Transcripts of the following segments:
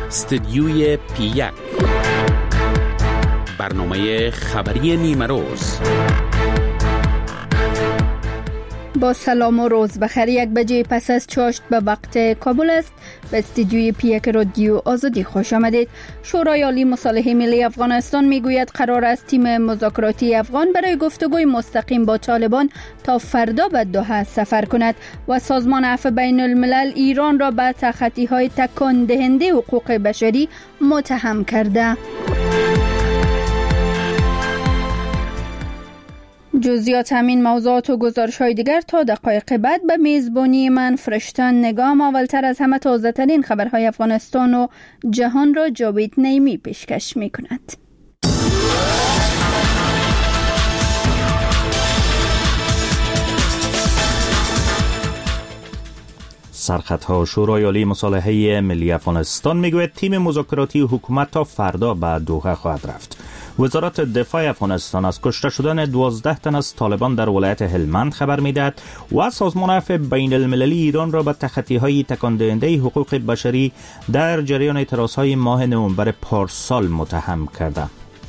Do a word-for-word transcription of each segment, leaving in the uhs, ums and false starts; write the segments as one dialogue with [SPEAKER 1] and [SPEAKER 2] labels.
[SPEAKER 1] استدیوی پی یک، برنامه خبری نیمه روز.
[SPEAKER 2] با سلام و روز بخیر. یک بجه پس از چاشت به وقت کابل است. به استدیوی پی یک رادیو آزادی خوش آمدید. شورای عالی مصالحه ملی افغانستان میگوید قرار است تیم مذاکراتی افغان برای گفتگوی مستقیم با طالبان تا فردا به دوحه سفر کند و سازمان عفو بین الملل ایران را به تخطی‌های تکان دهنده حقوق بشری متهم کرده. جزئیات همین موضوعات و گزارش‌های دیگر تا دقایق بعد به میزبانی من فرشتن نگام. اولتر از همه تازه ترین خبرهای افغانستان و جهان را جاوید نیمی پیشکش می‌کند.
[SPEAKER 3] سرخطها. شورای عالی مصالحه ملی افغانستان میگوید تیم مذاکراتی حکومت تا فردا به دوحه خواهد رفت. وزارت دفاع افغانستان از کشته شدن دوازده تن از طالبان در ولایت هلمند خبر میدهد و سازمان عفو بین المللی ایران را به تخطی‌های تکان دهنده حقوق بشری در جریان اعتراضهای ماه نوامبر پارسال متهم کرده.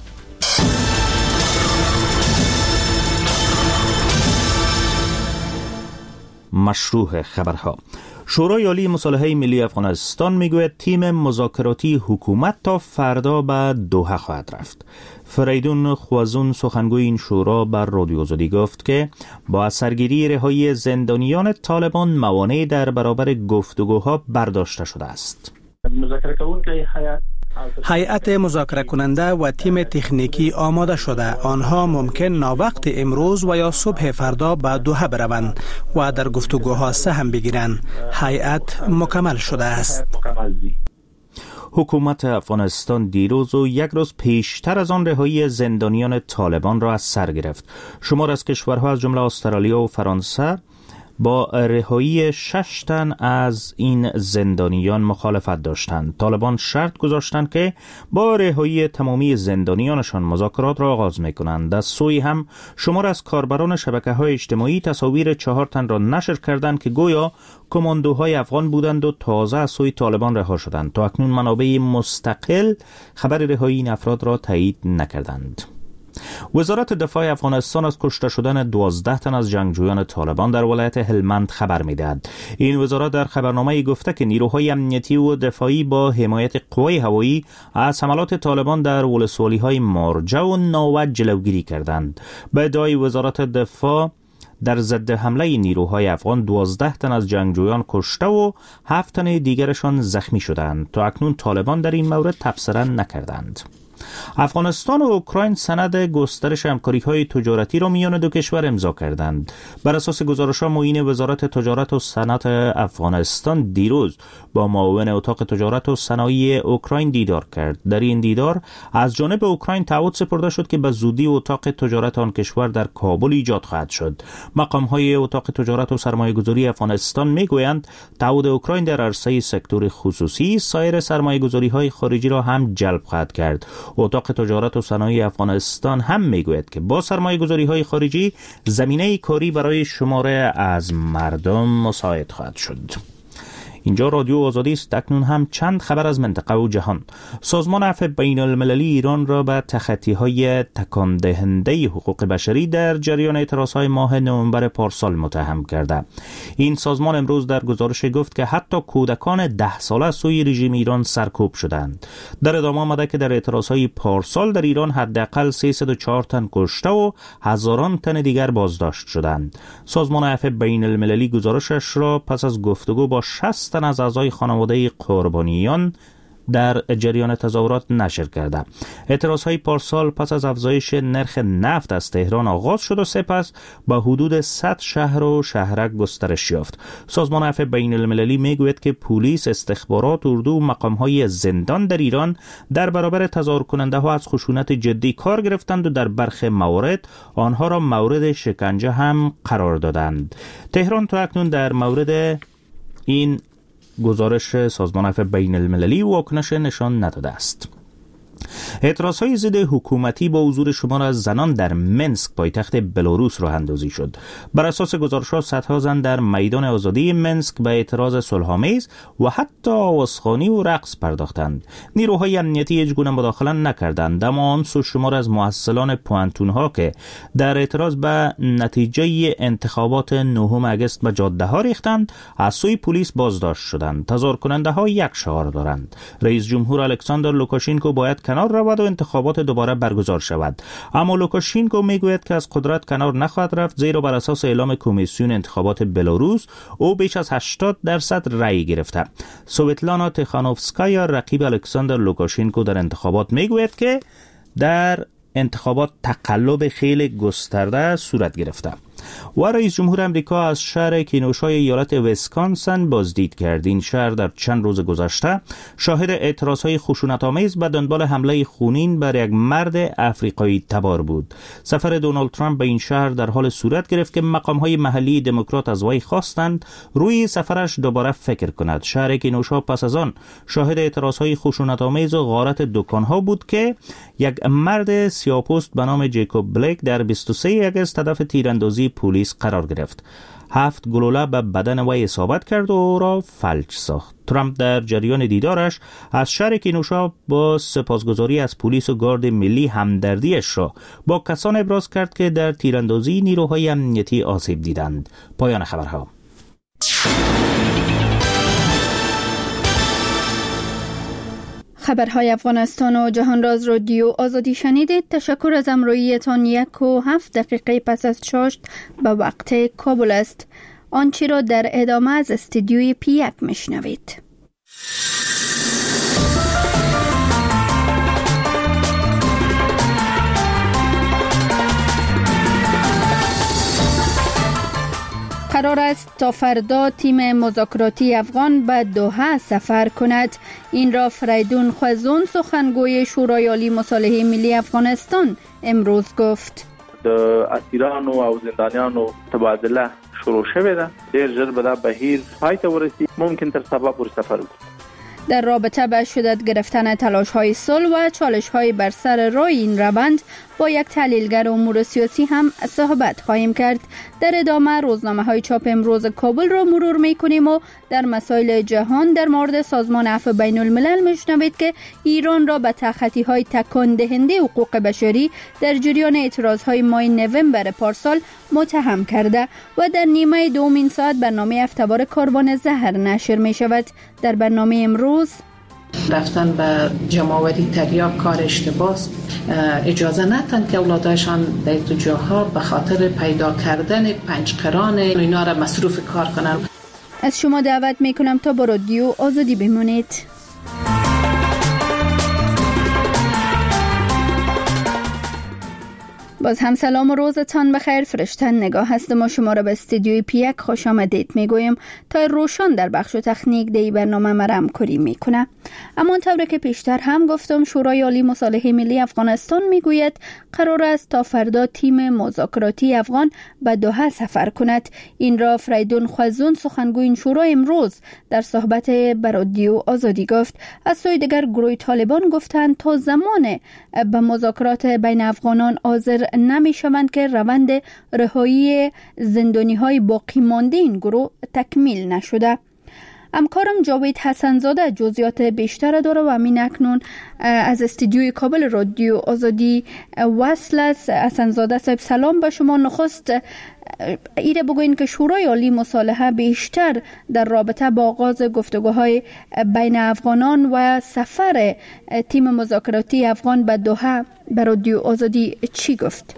[SPEAKER 3] مشروع خبرها. شورای عالی مصالحه ملی افغانستان میگوید تیم مذاکراتی حکومت تا فردا به دوحه خواهد رفت. فریدون خوازون سخنگوی این شورا بر رادیو آزادی گفت که با سرگیری رهایی زندانیان طالبان موانعی در برابر گفتگوها برداشته شده است.
[SPEAKER 4] مذاکره کننده هیئت
[SPEAKER 5] هیئت مذاکره کننده و تیم تکنیکی آماده شده. آنها ممکن ناوقت امروز و یا صبح فردا به دوحه بروند و در گفتگوها سهم بگیرند. هیئت مکمل شده است.
[SPEAKER 3] حکومت افغانستان دیروز و یک روز پیشتر از آن رهایی زندانیان طالبان را از سر گرفت. شمار از کشورها از جمله استرالیا و فرانسه با رهایی شش تن از این زندانیان مخالفت داشتند. طالبان شرط گذاشتند که با رهایی تمامی زندانیانشان مذاکرات را آغاز می‌کنند. از سوی هم شمار از کاربران شبکه‌های اجتماعی تصاویر چهار تن را نشر کردند که گویا کماندوهای افغان بودند و تازه از سوی طالبان رها شدند. تا اکنون منابع مستقل خبر رهایی این افراد را تایید نکردند. وزارت دفاع افغانستان از کشته شدن دوازده تن از جنگجویان طالبان در ولایت هلمند خبر می‌دهد. این وزارت در خبرنامه‌ای گفته که نیروهای امنیتی و دفاعی با حمایت قوای هوایی از حملات طالبان در ولسوالی‌های مارجه و ناوه جلوگیری کردند. به ادعای وزارت دفاع در ضد حمله نیروهای افغان دوازده تن از جنگجویان کشته و هفت تن دیگرشان زخمی شدند. تا اکنون طالبان در این مورد تبصره نکردند. افغانستان و اوکراین سند گسترش همکاری‌های تجارتی را میان دو کشور امضا کردند. بر اساس گزارش‌ها معین وزارت تجارت و صنعت افغانستان دیروز با معاون اتاق تجارت و صنایع اوکراین دیدار کرد. در این دیدار از جانب اوکراین تعهد سپرده شد که به زودی اتاق تجارت آن کشور در کابل ایجاد خواهد شد. مقام‌های اتاق تجارت و سرمایه‌گذاری افغانستان میگویند تعهد اوکراین در عرصه سکتور خصوصی سایر سرمایه‌گذاری‌های خارجی را هم جلب خواهد کرد. اتاق تجارت و صنایع افغانستان هم میگوید که با سرمایه‌گذاری‌های خارجی زمینه کاری برای شماره از مردم مساعد خواهد شد. اینجا رادیو آزادی است. اکنون هم چند خبر از منطقه و جهان. سازمان عفو بین المللی ایران را به تخطی‌های تکان دهنده حقوق بشری در جریان اعتراضهای ماه نوامبر پارسال متهم کرده. این سازمان امروز در گزارش گفت که حتی کودکان ده ساله از سوی رژیم ایران سرکوب شدند. در ادامه آمده که در اعتراضهای پارسال در ایران حداقل سیصد و چهار تن کشته و هزاران تن دیگر بازداشت شدند. سازمان عفو بین المللی گزارشش را پس از گفتگو با شصت تن از اعضای خانواده قربانیان در جریان تظاهرات نشر کرده. اعتراضهای پارسال پس از افزایش نرخ نفت از تهران آغاز شد و سپس با حدود صد شهر و شهرک گسترش یافت. سازمان عفو بین المللی میگوید که پلیس، استخبارات، اردو و مقام‌های زندان در ایران در برابر تظاهر کننده ها از خشونت جدی کار گرفتند و در برخی موارد آنها را مورد شکنجه هم قرار دادند. تهران تا اکنون در مورد این گزارش سازمان عفو بین المللی واکنش نشان نداده است. اعتراضهای ضد حکومتی با حضور شمار از زنان در منسک پایتخت بلاروس راه اندازی شد. بر اساس گزارش‌ها صدها زن در میدان آزادی منسک به اعتراض صلح‌آمیز و حتی آوازخوانی و رقص پرداختند. نیروهای امنیتی هیچگونه مداخله نکردند، اما آن سو شمار از محصلان پوانتون‌ها که در اعتراض به نتیجه انتخابات نهم اگست به جاده‌ها ریختند از سوی پلیس بازداشت شدند. تظاهر کننده‌ها یک شعار دارند: رئیس جمهور الکساندر لوکاشنکو باید کنار رود و انتخابات دوباره برگزار شود. اما لوکاشنکو میگوید که از قدرت کنار نخواهد رفت، زیرا بر اساس اعلام کمیسیون انتخابات بلاروس او بیش از هشتاد درصد رأی گرفته. سویتلانا تخانوفسکایا رقیب الکساندر لوکاشنکو در انتخابات میگوید که در انتخابات تقلب خیلی گسترده صورت گرفته. و رئیس جمهور امریکا از شهر کینوشای ایالت ویسکانسن بازدید کرد. این شهر در چند روز گذشته شاهد اعتراضهای خشونت‌آمیز به دنبال حمله خونین بر یک مرد افریقایی تبار بود. سفر دونالد ترامپ به این شهر در حال صورت گرفت که مقام‌های محلی دموکرات از وی خواستند روی سفرش دوباره فکر کند. شهر کینوشا پس از آن شاهد اعتراضهای خشونت‌آمیز و غارت دکان‌ها بود که یک مرد سیاه‌پوست به نام جیکوب بلیک در بیست و سوم آگوست هدف تیراندازی پلیس قرار گرفت. هفت گلوله به بدن وی اصابت کرد و او را فلج ساخت. ترامپ در جریان دیدارش از شهر کینوشا با سپاسگزاری از پلیس و گارد ملی همدردیش را با کسان ابراز کرد که در تیراندازی نیروهای امنیتی آسیب دیدند. پایان خبرها.
[SPEAKER 2] خبرهای افغانستان و جهان راز رادیو آزادی شنیدید. تشکر از همراهیتان. یک و هفت دقیقه پس از چاشت به وقت کابل است. آنچه را در ادامه از استودیوی پی یک میشنوید. قرار است تا فردا تیم مذاکراتی افغان به دوحه سفر کند. این را فریدون خوزون سخنگوی شورای عالی مصالحه ملی افغانستان امروز گفت.
[SPEAKER 4] د اسیران او زندانیانو تبادله شروع شوه ده. ډیر ژر به دا بهیر پای ته ورسي. ممکن تر سبا پورې سفر وکړي.
[SPEAKER 2] در رابطه به شدت گرفتن تلاش‌های صلح و چالش‌های بر سر راه این روند با یک تحلیلگر امور سیاسی هم صحبت خواهیم کرد. در ادامه روزنامه‌های چاپ امروز کابل را مرور می‌کنیم و در مسائل جهان در مورد سازمان عفو بین الملل می‌شنوید که ایران را به تخطی‌های تکان دهنده حقوق بشری در جریان اعتراض‌های ماه نوامبر پارسال متهم کرده و در نیمه دوم این ساعت برنامه افتبار کاروان زهر نشر می‌شود. در برنامه امروز
[SPEAKER 6] رفتن به جمع‌آوری تریاک کار اشتباه است. اجازه ندن که اولادشان در تو جاها به خاطر پیدا کردن پنجقران اینا را مصروف کار کنن.
[SPEAKER 2] از شما دعوت میکنم تا با رادیو آزادی بمونید. باز هم سلام و روزتان بخیر. فرشتن نگاه هست. ما شما را به استودیوی پی یک خوش آمدید میگویم تا روشن در بخش تکنیک دی برنامه مرم کری میکنه. اما طوری که پیشتر هم گفتم شورای عالی مصالحه ملی افغانستان میگوید قرار است تا فردا تیم مذاکراتی افغان به دوحه سفر کند. این را فریدون خوزون سخنگوی این شورا امروز در صحبت به رادیو آزادی گفت. از سوی دیگر گروه طالبان گفتند تا زمان به مذاکرات بین افغانان حاضر نمی شوند که روند رهایی زندانی های باقی مانده این گروه تکمیل نشده. همکارم جاوید حسنزاده جزئیات بیشتر داره و همین اکنون از استودیوی کابل رادیو آزادی وصل است. حسنزاده صاحب سلام به شما. نخست ایره بگوین که شورای عالی مصالحه بیشتر در رابطه با آغاز گفتگوهای بین افغانان و سفر تیم مذاکراتی افغان به دوحه به رادیو آزادی چی گفت؟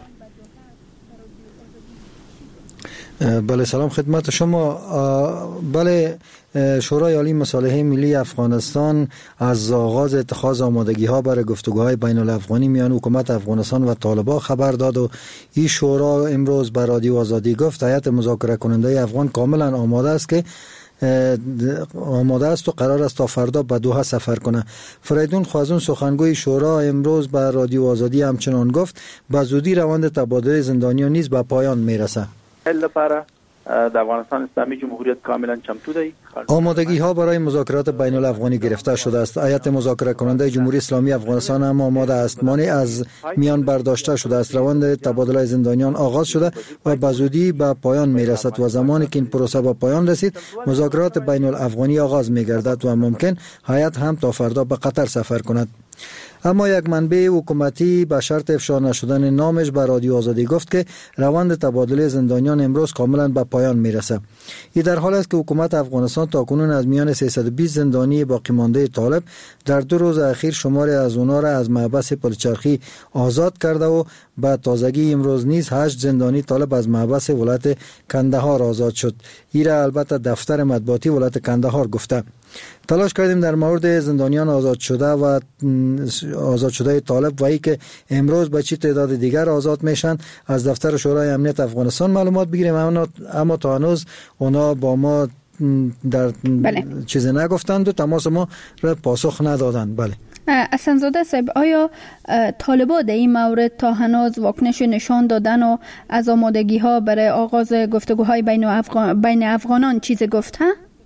[SPEAKER 7] بله سلام خدمت شما. بله شورای عالی مصالحه ملی افغانستان از آغاز اتخاذ آمادگی ها برای گفتگوهای بین الافغانی میان حکومت افغانستان و طالبان خبر داد و این شورا امروز به رادیو آزادی گفت هیئت مذاکره کننده افغان کاملا آماده است که آماده است و قرار است تا فردا به دوحه سفر کنه. فریدون خوزون سخنگوی شورا امروز به رادیو آزادی همچنان گفت به زودی روند تبادله زندانیان نیز به پایان میرسه.
[SPEAKER 4] لپاره در افغانستان اسلامی جمهوریت کاملا چمتو دی.
[SPEAKER 7] آمادگی ها برای مذاکرات بین الافغانی گرفته شده است. هیئت مذاکره کننده جمهوری اسلامی افغانستان هم آماده است. مانع از میان برداشته شده است. روند تبادله زندانیان آغاز شده و به زودی به پایان می رسد و زمانی که این پروسه به پایان رسید مذاکرات بین الافغانی آغاز می گردد و ممکن هیئت هم تا فردا به قطر سفر کند. اما یک منبع حکومتی به شرط افشا نشدن نامش به رادیو آزادی گفت که روند تبادله زندانیان امروز کاملا به پایان میرسه. این در حال است که حکومت افغانستان تاکنون از میان سیصد و بیست زندانی باقی مانده طالب در دو روز اخیر شماری از اونها را از محبس پلچرخی آزاد کرده و به تازگی امروز نیز هشت زندانی طالب از محبس ولایت کندهار آزاد شد. این را البته دفتر مطبوعاتی ولایت کندهار گفته. تلاش کردیم در مورد زندانیان آزاد شده و آزاد شده طالب و ای که امروز به چه تعداد دیگر آزاد میشن از دفتر شورای امنیت افغانستان معلومات بگیریم، اما, اما تا هنوز اونا با ما در بله. چیزی نگفتند و تماس ما را پاسخ ندادند. بله.
[SPEAKER 2] احسان‌زاده صاحب، آیا طالبان در این مورد تا هنوز واکنش نشان دادن و از آمادگی ها برای آغاز گفتگوهای بین افغان بین افغانان چیزی گفتن؟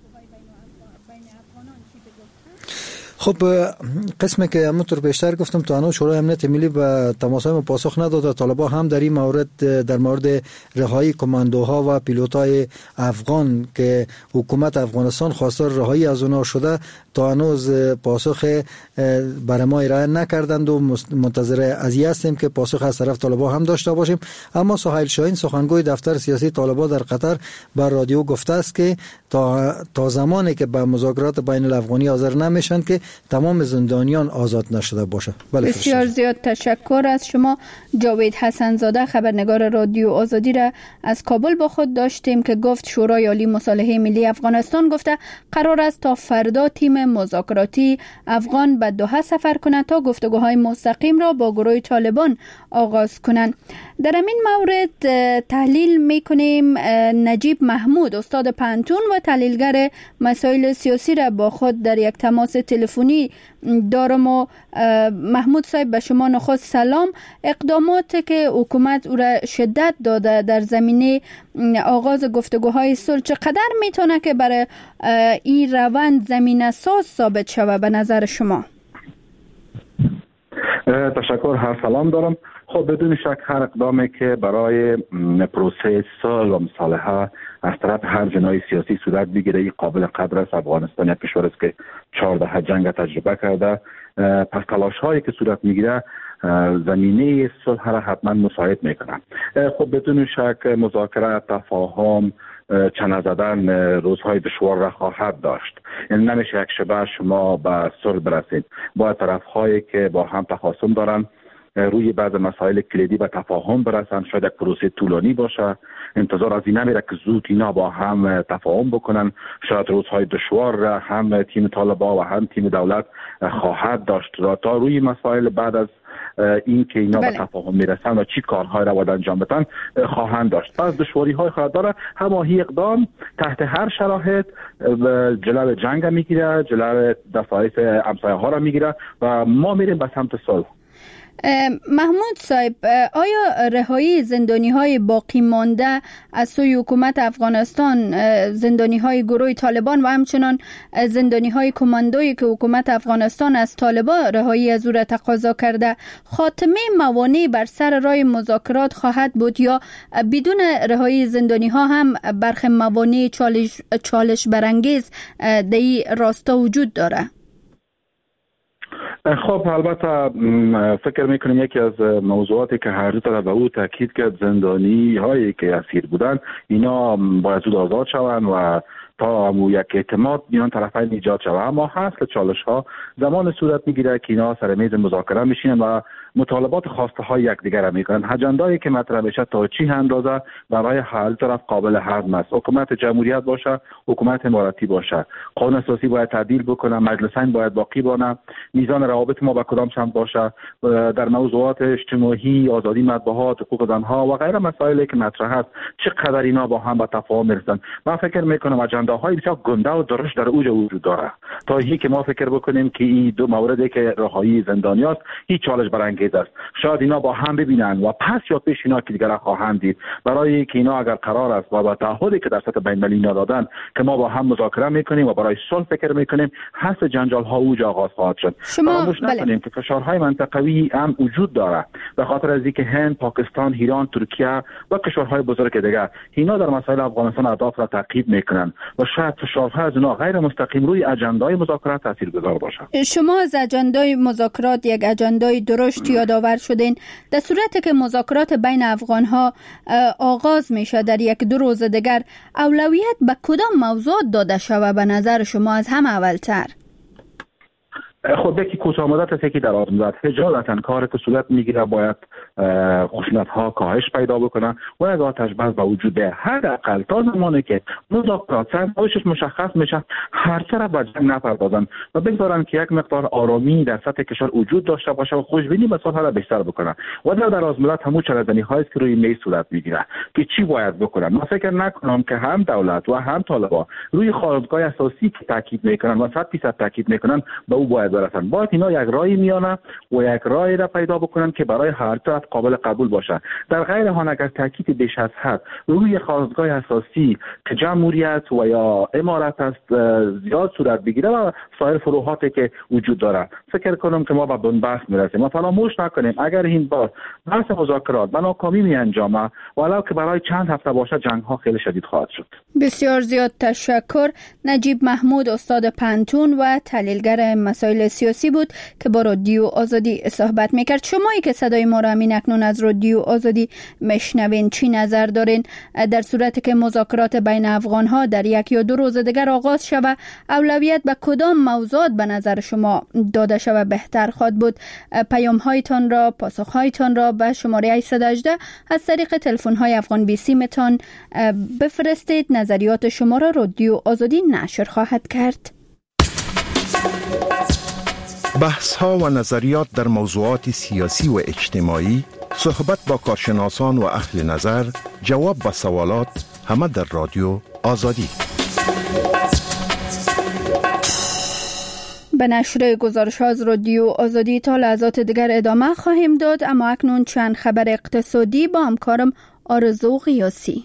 [SPEAKER 7] خب قسمی که همونطور بیشتر گفتم تا هنوز شورای امنیت ملی به تماس‌های ما پاسخ نداده. طالبان هم در این مورد در مورد رهایی کماندوها و پیلوتای افغان که حکومت افغانستان خواستار رهایی از اونها شده تا هنوز پاسخ برای ما ارائه نکردند و منتظر از این هستیم که پاسخ از طرف طالبان هم داشته باشیم. اما سهیل شاهین سخنگوی دفتر سیاسی طالبان در قطر بر رادیو گفته است که تا تا زمانی که به مذاکرات بین الافغانی حاضر نمیشن که تمام زندانیان آزاد نشده باشه. بله،
[SPEAKER 2] بسیار زیاد تشکر از شما. جاوید حسن زاده خبرنگار رادیو آزادی را از کابل با خود داشتیم که گفت شورای عالی مصالحه ملی افغانستان گفته قرار است تا فردا تیم مذاکراتی افغان به دوحه سفر کند تا گفتگوهای مستقیم را با گروه طالبان آغاز کنند. در این مورد تحلیل میکنیم نجیب محمود استاد پانتون و تحلیلگر مسائل سیاسی را با خود در یک تماس تلفنی دارم. و محمود صاحب به شما نخست سلام. اقداماتی که حکومت او را شدت داده در زمینه آغاز گفتگوهای صلح چقدر میتونه که برای این روند زمینه ساز ثابت شود به نظر شما؟
[SPEAKER 8] تشکر، هر سلام دارم. خب بدون شک هر اقدامی که برای پروسه صلح و مصالحه از طرف هر جناح سیاسی صورت بگیره این قابل قدر است. افغانستان یک کشور است که چهارده جنگ تجربه کرده، پس تلاش هایی که صورت میگیره زمینه صلح را حتما مساعد میکنه. خب بدون شک مذاکره، تفاهم، چنه زدن روزهای دشوار را خواهد داشت. یعنی نمیشه یک شبه شما به صلح برسید. باید طرف هایی که با هم تخاصم دارن روی بعض مسائل کلیدی به تفاهم برسن. شاید یک پروسه طولانی باشه، انتظار از این نمیره که زود اینا با هم تفاهم بکنن. شاید روزهای دشوار را هم تیم طالبان و هم تیم دولت خواهد داشت تا روی مسائل بعد از این که اینا بله. به تفاهم میرسن و چی کارهای را باید انجام بدن خواهند داشت. پس دشواری های خواهد داره. هماهی اقدام تحت هر شرایط جلو جنگ میگیره، جلو دفاعیت امسایه ها را میگیره و ما میریم به سمت صلح.
[SPEAKER 2] محمود صاحب، آیا رهایی زندانی های باقی مانده از سوی حکومت افغانستان، زندانی های گروه طالبان و همچنان زندانی های کماندویی که حکومت افغانستان از طالبان رهایی از او را تقاضا کرده، خاتمه موانع بر سر راه مذاکرات خواهد بود یا بدون رهایی زندانی ها هم برخی موانع چالش, چالش برانگیز در این راستا وجود داره؟
[SPEAKER 8] خب البته فکر میکنیم یکی از موضوعاتی که هر دو طرف به او تاکید کرد زندانی هایی که اسیر بودن اینا باید زود آزاد شوند و تا همو یک اعتماد میان طرفین ایجاد شود. اما حاصل چالش ها زمان صورت میگیره که اینا سر میز مذاکره میشینن و مطالبات خواسته های یکدیگر را میکنن. اجندایی که مطرح میشه تا چی اندازه برای هر طرف قابل هضم است. حکومت جمهوریت باشه، حکومت اماراتی باشه، قانون اساسی باید تعدیل بکنه، مجلسین باید باقی بانه، میزان روابط ما با کدام سمت باشه، در موضوعات اجتماعی، آزادی مطبوعات، حقوق زنها و غیره مسائلی که مطرح است چقدر اینا با هم به تفاهم میرسن. من فکر میکنم اجنداهای بسیار گنده و درشت در اوج وجود داره تا اینکه که ما فکر بکنیم که این دو موردی که رهایی زندانیاست هیچ چالش برانگیز است. شاید اینا با هم ببینن و پس یا پیش اینا که دیگر خواهند دید، برای که اینا اگر قرار است و با تعهدی که در سطح بین المللی دادن که ما با هم مذاکره میکنیم و برای صلح فکر میکنیم، حس جنجال ها اوج آغاز خواهد شد. فراموش نکنیم که فشارهای منطقوی هم وجود داره به خاطر از اینکه هند، پاکستان، ایران، ترکیه و کشورهای بزرگ دیگر اینا در مسائل افغانستان اهداف را تعقیب میکنن و شاید فشارها از اینا غیر مستقیم روی اجندای مذاکرات تاثیرگذار باشه.
[SPEAKER 2] شما از اجندای مذاکرات یک اجندای درشت یادآور شدین. در صورتی که مذاکرات بین افغانها آغاز میشه در یک دو روز دیگر، اولویت به کدام موضوع داده شود به نظر شما از همه اولتر؟
[SPEAKER 8] خود یکی کوتاه مدت است، یکی دراز مدت. اجالتا کاری که صورت میگیره باید خشونت ها کاهش پیدا بکنه و یک آتش بس به وجود بیاید. حداقل تا زمانی که مذاکرات سرنوشتش مشخص میشه، هر طرف به جنگ نپردازن و بگذارن که یک مقدار آرامی در سطح کشور وجود داشته باشه و خوشبینی به صلح را بیشتر بکنن و در دراز مدت همون چالش‌های هایی که روی میز صورت میگیره که چی باید بکنن. من فکر نکنم که هم دولت و هم طالبان روی خواستگاه اساسی که تاکید میکنن و صد درصد تاکید میکنن به او باید برسن. باید اینا یک راهی میانه و یک راهی را پیدا بکنن که برای هر طرف قابل قبول باشه. در غیر حال اگر تاکید بیش از حد روی خواستگاه اساسی که جمهوریت و یا امارت است زیاد صورت بگیره و سایر فروعاتی که وجود داره، فکر کنم که ما به بنبست میرسیم. ما فراموش نکنیم اگر این بار بحث مذاکرات به ناکامی می انجامه ولو که برای چند هفته باشه، جنگ ها خیلی شدید خواهد شد.
[SPEAKER 2] بسیار زیاد تشکر. نجیب محمود، استاد پنتون و تحلیلگر مسائل سیاسی بود که با رادیو آزادی صحبت میکرد. شمایی که صدای ما را همین اکنون از رادیو آزادی مشنوین، چی نظر دارین؟ در صورتی که مذاکرات بین افغان ها در یک یا دو روز دیگر آغاز شود، اولویت به کدام موضوعات به نظر شما داده شود بهتر خواهد بود؟ پیام هایتان را، پاسخ هایتان را به شماره هشت یک هشت از طریق تلفن های افغان بیسی متان بفرستید. نظریات شما را رادیو آزادی نشر خواهد کرد.
[SPEAKER 9] بحث ها و نظریات در موضوعات سیاسی و اجتماعی، صحبت با کارشناسان و اهل نظر، جواب به سوالات، همه در رادیو آزادی.
[SPEAKER 2] به نشر گزارش ها از رادیو آزادی تا لحظات دیگر ادامه خواهیم داد، اما اکنون چند خبر اقتصادی با همکارم آرزو قیاسی.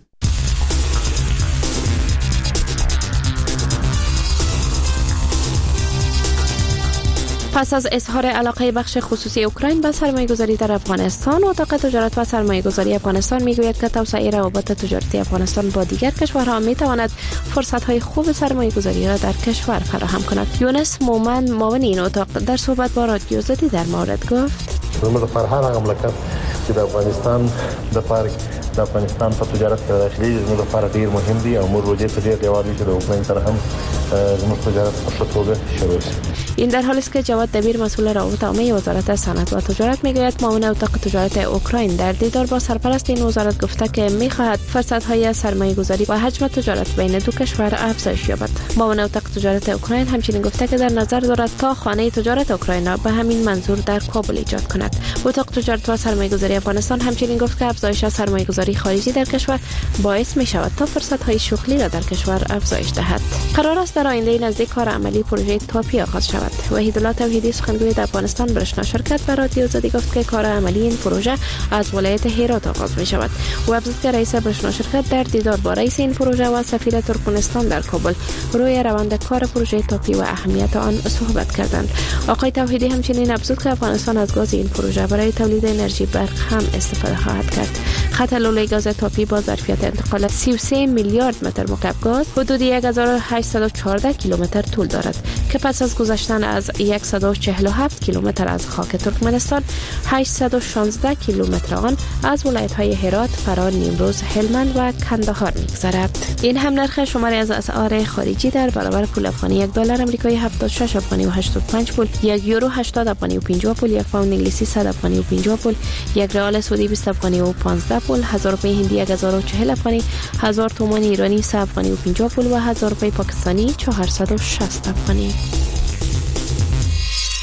[SPEAKER 10] پس از اظهار علاقه بخش خصوصی اوکراین به سرمایه‌گذاری در افغانستان، اتاق تجارت و سرمایه‌گذاری افغانستان میگوید که توسعه روابط تجارتی افغانستان با دیگر کشورها میتواند فرصت‌های خوب سرمایه‌گذاری را در کشور فراهم کند. یونس مومن، معاون این اتاق، در صحبت با رادیو آزادی در مورد گفت:
[SPEAKER 11] زموږ لپاره هر هغه مملکت چې د افغانستان د پاره د افغانستان په تجارت کې داخلي زموږ لپاره ډیر مهم دي او موږ وجه ته ډیر لیوال دي چې د اوکراین سره هم زموږ تجارت په ښه توګه شروع شي.
[SPEAKER 10] این در حالی است که جواد دبیر، مسئول روابط عامه وزارت صنعت و تجارت، میگوید معاون اتاق تجارت اوکراین در دیدار با سرپرست این وزارت گفته که میخواهد فرصت‌های سرمایه‌گذاری و حجم تجارت بین دو کشور افزایش یابد. معاون اتاق تجارت اوکراین همچنین گفته که در نظر دارد تا خانه تجارت اوکراین را به همین منظور در کابل ایجاد کند. اتاق تجارت و سرمایه‌گذاری افغانستان همچنین گفت که افزایش سرمایه‌گذاری خارجی در کشور باعث می‌شود تا فرصت‌های شغلی را در کشور افزایش دهد. قرار است در آینده نزدیک کار عملی پروژه تاپی آغاز شود. وحیدالله توحیدی، سخنگوی افغانستان، به آشنا شرکت به رادیو آزادی گفت که کار عملی این پروژه از ولایت هرات آغاز می شود. او افزود که رئیس به آشنا شرکت در دیدار با رئیس این پروژه و سفیر ترکمنستان در کابل روی روند کار پروژه تاپی و اهمیت آن صحبت کردند. آقای توحیدی همچنین افزود که افغانستان از گاز این پروژه برای تولید انرژی برق هم استفاده خواهد کرد. خط لوله گاز تاپی با ظرفیت انتقال سی و سه میلیارد متر مکعب گاز حدود هزار و هشتصد و چهارده کیلومتر طول دارد که پس از گذشتن از صد و چهل و هفت کیلومتر از خاک ترکمنستان، هشتصد و شانزده کیلومتر آن از ولایت‌های هرات، فرا، نیمروز، هلمند و کندهار می‌گذرد. این هم نرخ شماری از اسعار خارجی در برابر پول افغانی: یک دلار آمریکایی هفتاد و شش افغانی و هشتاد و پنج پول، یک یورو هشتاد افغانی و پنجاه پول، یک پوند انگلیسی صد افغانی و پنجاه پول، یک ریال سعودی بیست افغانی و پانزده پول، هزار روپیه هندی هزار و چهل افغانی، هزار تومان ایرانی سه افغانی و پنجاه پول و هزار روپیه پاکستانی چهارصد و شصت افغانی.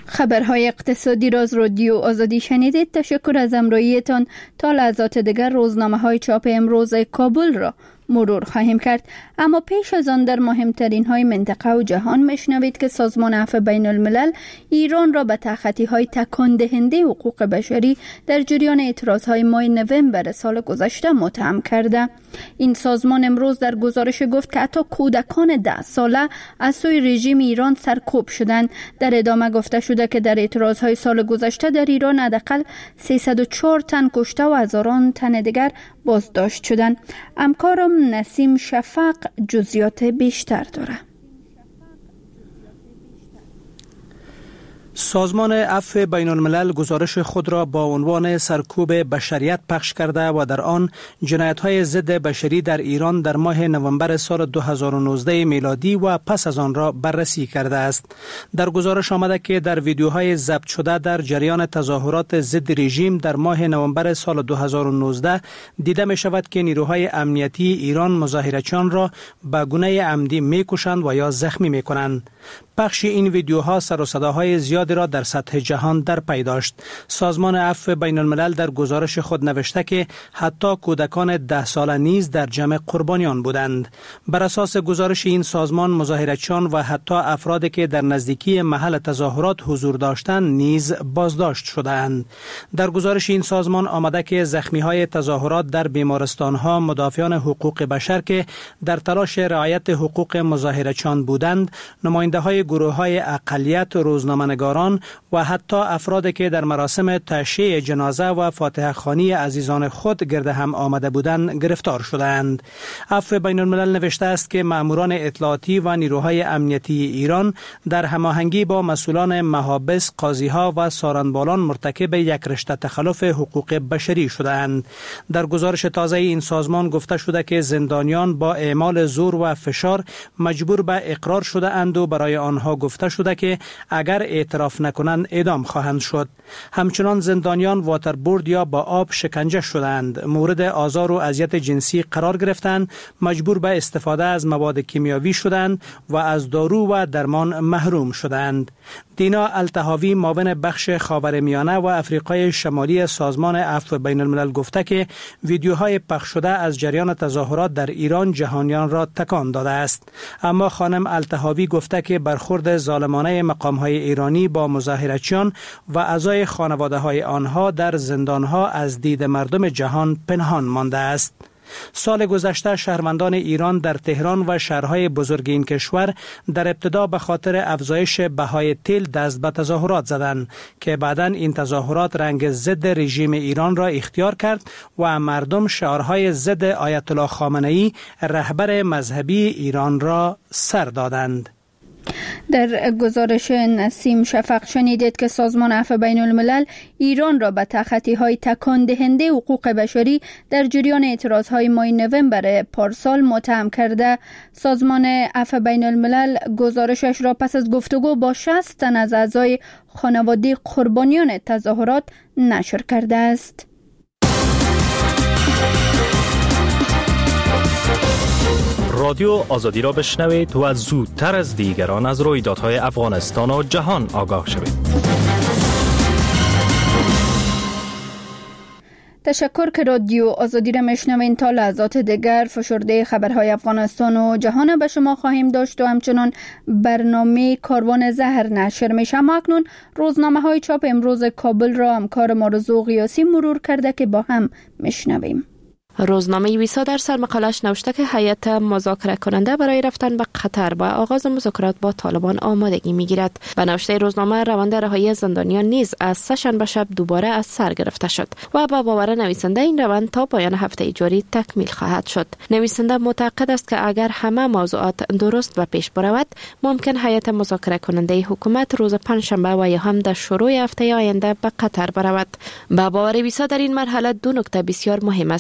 [SPEAKER 2] خبرهای اقتصادی را از رادیو آزادی شنیدید. تشکر از همراهیتان. تا لحظات دیگر روزنامه های چاپ امروز کابل را مرور خواهیم کرد، اما پیش از آن در مهمترین های منطقه و جهان میشنوید که سازمان عفو بین الملل ایران را به تخطی های تکان دهنده حقوق بشری در جریان اعتراض های ماه نوامبر سال گذشته متهم کرده. این سازمان امروز در گزارش گفت که حتی کودکان ده ساله از سوی رژیم ایران سرکوب شدند. در ادامه گفته شده که در اعتراض های سال گذشته در ایران حداقل سیصد و چهار تن کشته و هزاران تن دیگر بازداشت شدند. همکارم نسیم شفق جزئیات بیشتر داره.
[SPEAKER 5] سازمان عفو بین الملل گزارش خود را با عنوان سرکوب بشریت پخش کرده و در آن جنایت‌های ضد بشری در ایران در ماه نوامبر سال دو هزار و نوزده میلادی و پس از آن را بررسی کرده است. در گزارش آمده که در ویدیوهای ضبط شده در جریان تظاهرات ضد رژیم در ماه نوامبر سال دو هزار و نوزده دیده می شود که نیروهای امنیتی ایران مظاهرچیان را به گونه عمدی می کشند و یا زخمی می کنند. پخش این ویدیوها سر و صداهای زیادی را در سطح جهان در پی داشت. سازمان عفو بین الملل در گزارش خود نوشته که حتی کودکان ده ساله نیز در جمع قربانیان بودند. بر اساس گزارش این سازمان مظاهرچیان و حتی افرادی که در نزدیکی محل تظاهرات حضور داشتند نیز بازداشت شدند. در گزارش این سازمان آمده که زخمی‌های تظاهرات در بیمارستان‌ها مدافعان حقوق بشر که در تلاش رعایت حقوق مظاهرچیان بودند، نماینده‌های گروه‌های اقلیت، روزنامه‌نگاران و حتی افرادی که در مراسم تشییع جنازه و فاتحه خوانی عزیزان خود گرد هم آمده بودند گرفتار شدند. عفو بین الملل نوشته است که ماموران اطلاعاتی و نیروهای امنیتی ایران در هماهنگی با مسئولان محابس، قاضی‌ها و سارنبالان مرتکب یک رشته تخلف حقوق بشری شدند. در گزارش تازه این سازمان گفته شده که زندانیان با اعمال زور و فشار مجبور به اقرار شده اند و برای آنها گفته شده که اگر اعتراف نکنند اعدام خواهند شد. همچنان زندانیان واتربورد یا با آب شکنجه شدند، مورد آزار و اذیت جنسی قرار گرفتند، مجبور به استفاده از مواد کیمیاوی شدند و از دارو و درمان محروم شدند. دینا الطحاوی معاون بخش خاورمیانه و افریقای شمالی سازمان عفو بین الملل گفته که ویدیوهای پخش شده از جریان تظاهرات در ایران جهانیان را تکان داده است. اما خانم الطحاوی گفته که برخورد ظالمانه مقام‌های ایرانی با مظاهرچیان و اعضای خانواده‌های آنها در زندان‌ها از دید مردم جهان پنهان مانده است. سال گذشته شهروندان ایران در تهران و شهرهای بزرگ این کشور در ابتدا به خاطر افزایش بهای تیل دست به تظاهرات زدند که بعداً این تظاهرات رنگ ضد رژیم ایران را اختیار کرد و مردم شعارهای ضد آیت الله خامنه‌ای رهبر مذهبی ایران را سر دادند.
[SPEAKER 2] در گزارش نسیم شفق شنیدید که سازمان عفو بین الملل ایران را به تخطی‌های تکان دهنده حقوق بشری در جریان اعتراض‌های ماه نوامبر پارسال متهم کرده. سازمان عفو بین الملل گزارشش را پس از گفتگو با شصت تن از اعضای خانواده قربانیان تظاهرات نشر کرده است.
[SPEAKER 12] رادیو آزادی را بشنوید و زودتر از دیگران از رویدادهای افغانستان و جهان آگاه شوید.
[SPEAKER 2] تشکر که رادیو آزادی را میشنوین. تا لحظات دیگر فشرده خبرهای افغانستان و جهان به شما خواهیم داشت و همچنان برنامه کاروان زهر نشر میشه. اما اکنون روزنامه های چاپ امروز کابل را همکار مرزو قیاسی مرور کرده که با هم میشنویم.
[SPEAKER 10] روزنامه ویسا در سرمقالش نوشته که هیئت مذاکره کننده برای رفتن به قطر با آغاز مذاکرات با طالبان آمادگی میگیرد. به نوشته روزنامه روند رهایی زندانیان نیز از سه‌شنبه شب دوباره از سر گرفته شد و با باور نویسنده این روند تا پایان هفته جاری تکمیل خواهد شد. نویسنده معتقد است که اگر همه موضوعات درست و پیش برود ممکن هیئت مذاکره کننده حکومت روز پنجشنبه و یا هم در شروع هفته آینده به قطر برود. با باور ویسا در این مرحله دو نکته بسیار مهم است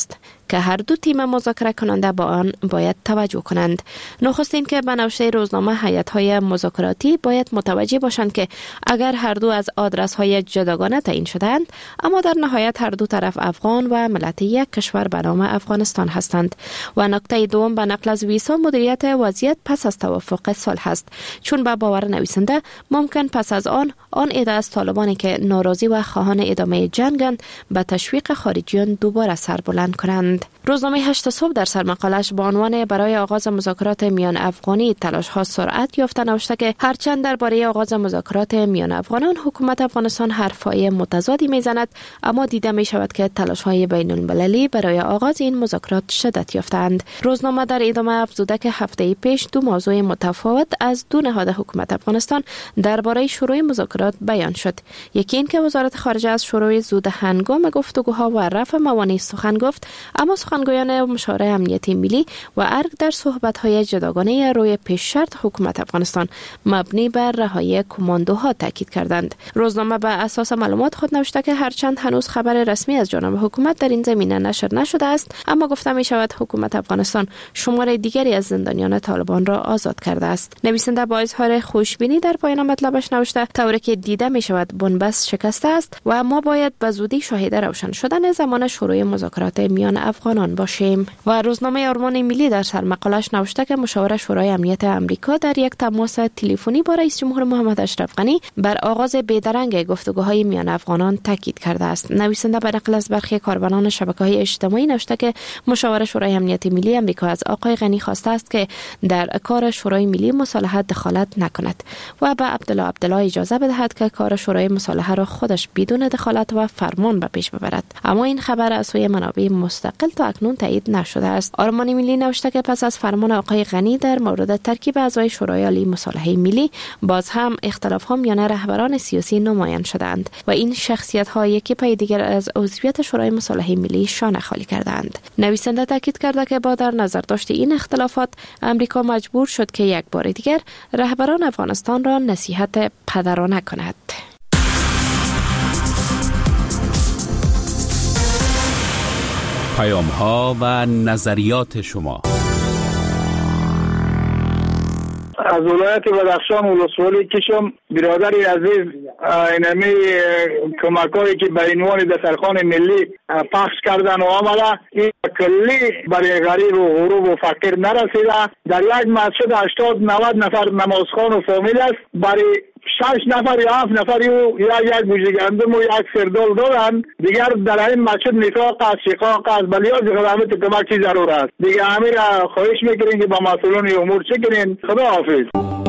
[SPEAKER 10] که هر دو تیم مذاکره کننده با آن باید توجه کنند. نخستین که به نوشته روزنامه هیئت‌های مذاکراتی باید متوجه باشند که اگر هر دو از آدرس‌های جداگانه تعیین شدند، اما در نهایت هر دو طرف افغان و ملت یک کشور به نام افغانستان هستند. و نکته دوم به نقل از ویسا مدیریت وضعیت پس از توافق صلح است، چون به باور نویسنده ممکن پس از آن آن ایده از طالبانی که ناراضی و خواهان ادامه جنگند به تشویق خارجیان دوباره سر بلند کنند. روزنامه هشت صبح در سرمقالش با عنوان برای آغاز مذاکرات میان افغانی تلاش ها سرعت یافته نوشته که هرچند درباره آغاز مذاکرات میان افغانان حکومت افغانستان حرفهای متضادی میزند، اما دیده می شود که تلاش های بین المللی برای آغاز این مذاکرات شدت یافتند. روزنامه در ادامه افزوده که هفته پیش دو موضوع متفاوت از دو نهاد حکومت افغانستان درباره شروع مذاکرات بیان شد. یکی این که وزارت خارجه از شروع زود هنگام گفتگوها و رفع موانع سخن گفت، اما سخنگویان مشاور امنیتی ملی و ارگ در صحبت‌های جداگانه روی پیش شرط حکومت افغانستان مبنی بر رهایی کماندوها تاکید کردند. روزنامه به اساس معلومات خود نوشته که هرچند هنوز خبر رسمی از جانب حکومت در این زمینه نشر نشده است، اما گفته می شود حکومت افغانستان شمار دیگری از زندانیان طالبان را آزاد کرده است. نویسنده با اظهار خوشبینی در پایان مطلبش نوشته طوری که دیده می شود بنبست شکسته است و ما باید به زودی شاهد روشن شدن زمان شروع مذاکرات میان افغانان باشیم. و روزنامه آرمان ملی در سرمقالش نوشته که مشاور شورای امنیت آمریکا در یک تماس تلفنی با رئیس جمهور محمد اشرف غنی بر آغاز بیدرنگ گفتگوهای میان افغانان تاکید کرده است. نویسنده به نقل از برخی کاربران شبکه‌های اجتماعی نوشته که مشاور شورای امنیت ملی آمریکا از آقای غنی خواسته است که در کار شورای ملی مصالحه دخالت نکند و به عبدالله عبدالله اجازه بدهد که کار شورای مصالحه را خودش بدون دخالت و فرمان به پیش ببرد. اما این خبر از سوی منابع مستقل تا اکنون تایید نشده است. آرمان ملی نوشته که پس از فرمان آقای غنی در مورد ترکیب اعضای شورای عالی مصالحه ملی باز هم اختلاف ها میان رهبران سیاسی نمایان شدند و این شخصیت ها یکی پای دیگر از عضویت شورای مصالحه ملی شانه خالی کردند. نویسنده تاکید کرده که با در نظر داشت این اختلافات امریکا مجبور شد که یک بار دیگر رهبران افغانستان را نصیحت پدرانه کند.
[SPEAKER 1] پیام ها و نظریات شما.
[SPEAKER 13] از ولایت بدخشان ولسوالی کشم، برادری عزیز اینمی کمکایی که به عنوان دسترخوان ملی پخش کردن و آمده این کلی برای غریب و غروب و فقیر نرسیده. در یک مسجد هشتاد نود نفر نمازخوان و فامیل است، برای شش نفر یا هفت نفر یا یک بوجه گندم و یک سردال دارن. دیگر در این مسجد نفاق است، شقاق است، بلیاز خدمت کمک چی ضرور است. دیگر همین را خواهش میکنین که با مسئولان امور چه کنین. خدا حافظ.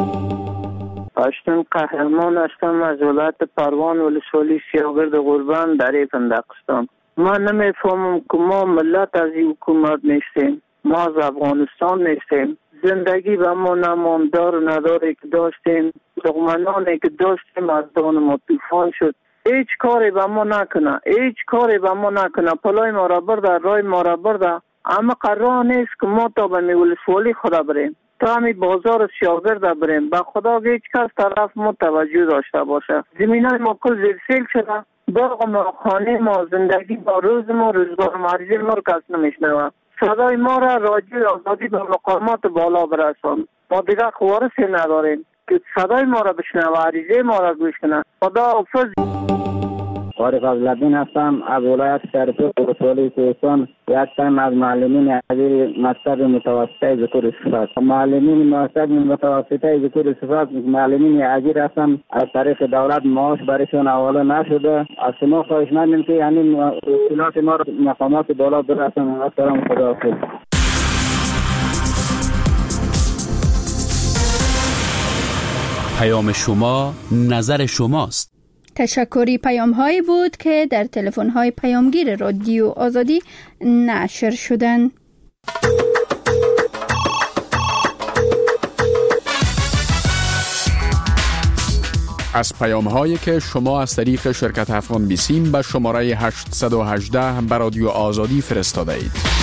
[SPEAKER 14] اشتم قهرمان هستم از ولایت پروان ولسوالی سیاگرد قربان در پندقستان. ما نمیفهمم که ما ملت از این حکومت نیستیم، ما از افغانستان نیستیم. زندگی به ما نماندار و نداری که داشتیم، دغمنانی که داشتیم از دان ما طوفان شد. هیچ کاری به ما نکنه، هیچ کاری به ما نکنه. پلای ما را برده، رای ما را برده، اما قرار نیست که ما تا به ولسوالی خدا بریم، تا همی بازار سیاگرد بریم. به خدا هیچ کس طرف ما توجه داشته باشه. زمینه ما کل زیر سیل شده، باغ ما، خانه ما، زندگی با روز ما، روزگار مریضی ما رو کس نمیشنوه. صدای ما را راجع آزادی به مقامات بالا برسان. ما دیگر خوارسی نداریم که صدای ما را بشنوه، عریضه ما را گوش کنه. خدا حافظ.
[SPEAKER 15] عارف عبدالدین هستم از ولایت شرقی ولسوالی کوهستان. یک تن از معلمین عزیز مکتب متوسطه ذکر صفات. معلمین مکتب متوسطه ذکر صفات معلمین اجیر هستن، از طریق دولت معاش برایشان حواله نشده. از شما خواهش می‌کنیم که یعنی اصلاحات ما را مقامات بالا برسانید. السلام خداحافظ.
[SPEAKER 1] پیام شما نظر شماست.
[SPEAKER 2] تشکری پیام هایی بود که در تلفن های پیامگیر رادیو آزادی نشر شدن.
[SPEAKER 16] از پیام هایی که شما از طریق شرکت افغان بیسیم به شماره هشتصد و هجده به رادیو آزادی فرستاده اید.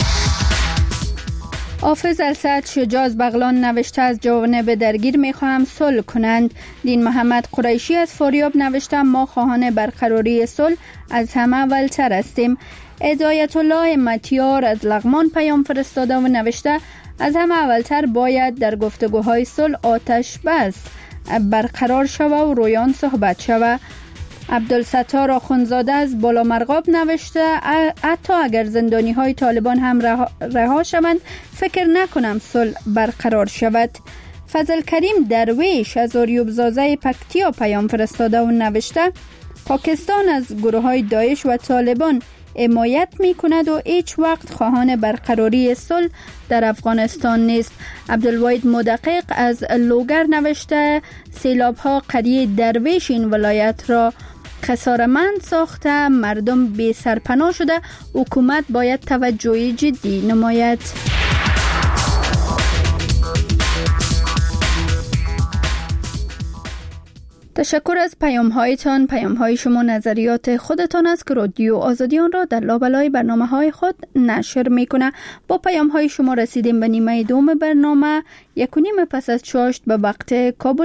[SPEAKER 2] حافظ السعد شجاع از بغلان نوشته از جوانب درگیر میخواهم صلح کنند. دین محمد قریشی از فاریاب نوشته ما خواهان برقراری صلح از همه اولتر هستیم. هدایت الله متیار از لغمان پیام فرستاده و نوشته از همه اولتر باید در گفتگوهای صلح آتش بس برقرار شوه و رویان صحبت شوه. عبدالستار آخونزاده از بالا مرغاب نوشته حتی اگر زندانی های طالبان هم رها, رها شوند فکر نکنم صلح برقرار شود. فضل کریم درویش از آریوب زازه پکتیا پیام فرستاده و نوشته پاکستان از گروه های داعش و طالبان حمایت می کند و هیچ وقت خواهان برقراری صلح در افغانستان نیست. عبدالواحد مدقق از لوگر نوشته سیلاب ها قریه درویش این ولایت را خسارمند ساخته، مردم بی سرپناه شده، حکومت باید توجه جدی نماید. تشکر از پیام هایتان. پیام های شما نظریات خودتان است که رادیو آزادی آن را در لابلای برنامه های خود نشر می کنه. با پیام های شما رسیدیم به نیمه دوم برنامه. یک و نیم پس از چاشت به وقت کابل